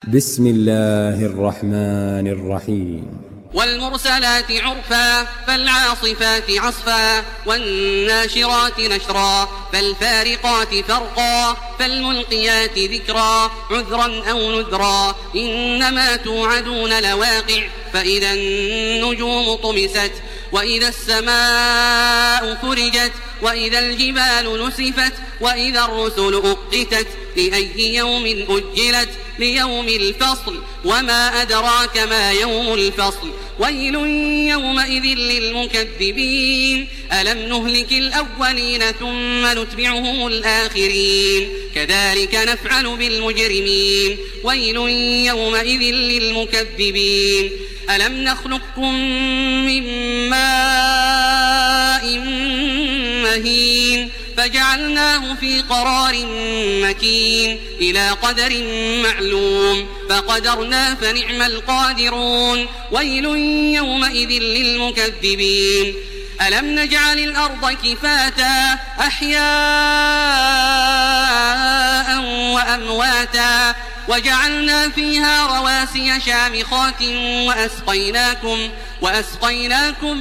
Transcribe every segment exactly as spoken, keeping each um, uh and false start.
بسم الله الرحمن الرحيم. والمرسلات عرفا فالعاصفات عصفا والناشرات نشرا فالفارقات فرقا فالملقيات ذكرا عذرا أو نذرا إنما توعدون لواقع فإذا النجوم طمست وإذا السماء فرجت وإذا الجبال نسفت وإذا الرسل أقتت لأي يوم أجلت ليوم الفصل وما أدراك ما يوم الفصل ويل يومئذ للمكذبين ألم نهلك الأولين ثم نتبعهم الآخرين كذلك نفعل بالمجرمين ويل يومئذ للمكذبين ألم نخلقكم من ماء مهين فجعلناه في قرار مكين إلى قدر معلوم فقدرنا فنعم القادرون ويل يومئذ للمكذبين ألم نجعل الأرض كفاتا أحياء وأمواتا وجعلنا فيها رواسي شامخات وأسقيناكم, وأسقيناكم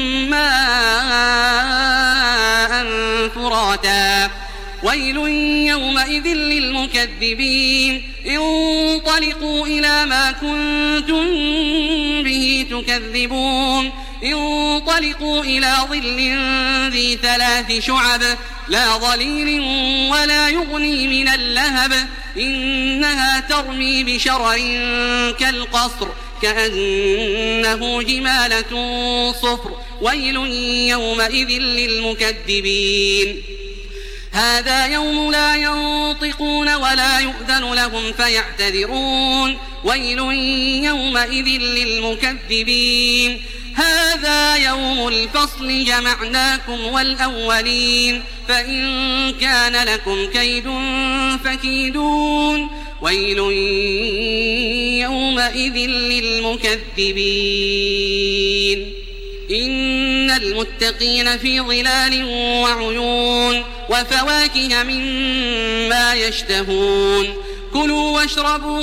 ماء فراتا ويل يومئذ للمكذبين انطلقوا إلى ما كنتم به تكذبون انطلقوا إلى ظل ذي ثلاث شعب لا ظليل ولا يغني من اللهب إنها ترمي بشرر كالقصر كأنه جمالة صفر ويل يومئذ للمكذبين هذا يوم لا ينطقون ولا يؤذن لهم فيعتذرون ويل يومئذ للمكذبين هذا يوم الفصل جمعناكم والأولين فإن كان لكم كيد فكيدون ويل يومئذ للمكذبين إن المتقين في ظلال وعيون وفواكه مما يشتهون كلوا واشربوا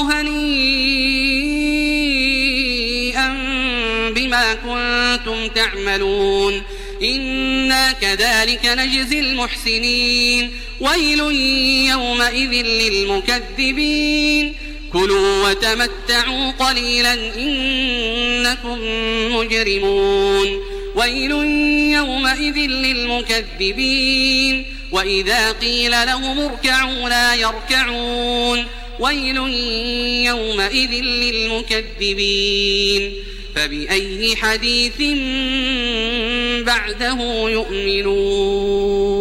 هنيئا بما كنتم تعملون إنا كذلك نجزي المحسنين ويل يومئذ للمكذبين كلوا وتمتعوا قليلا إنكم مجرمون ويل يومئذ للمكذبين وإذا قيل لهم اركعوا لا يركعون ويل يومئذ للمكذبين فبأي حديث بعده يؤمنون.